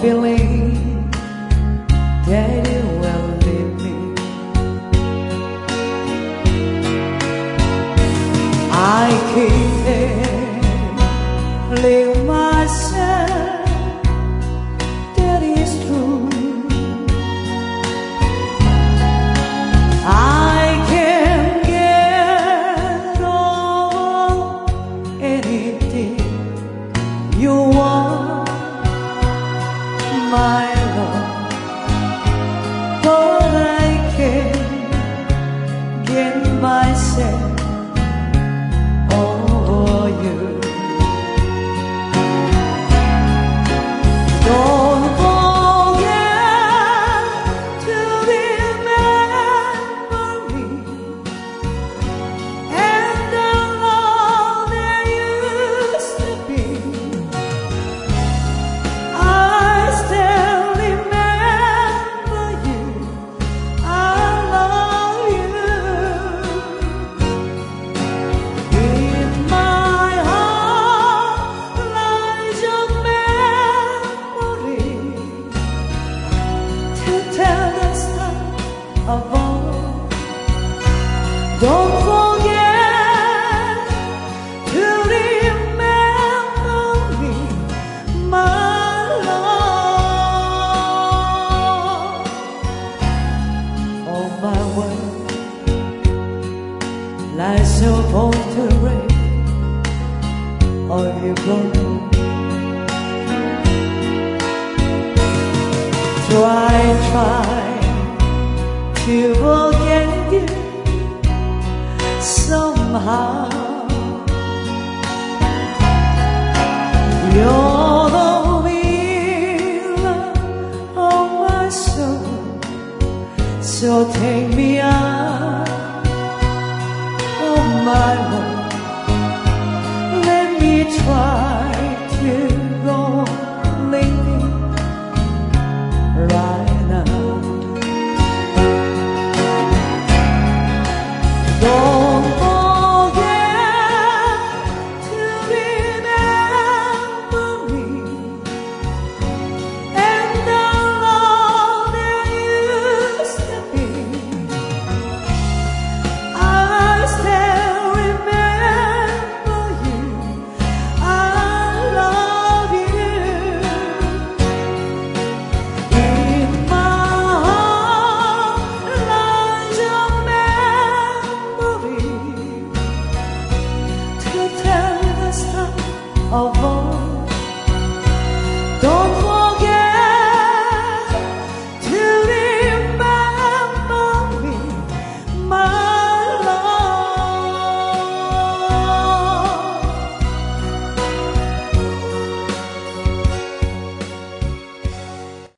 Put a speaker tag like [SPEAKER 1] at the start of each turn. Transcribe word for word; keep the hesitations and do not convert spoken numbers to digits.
[SPEAKER 1] feeling that you will leave me. I keep telling myself that it's true. I can get all anything you want, my love, but I can't get myself over you. Don't forget to remember me and the love that used to be. I still remember you. I love you. In my heart lies your memory to tell the story of all. Don't forget to remember me, my love. On my way lies your portrait of your brother. Try, try to forget you somehow. You're the winner of my soul, so take me out.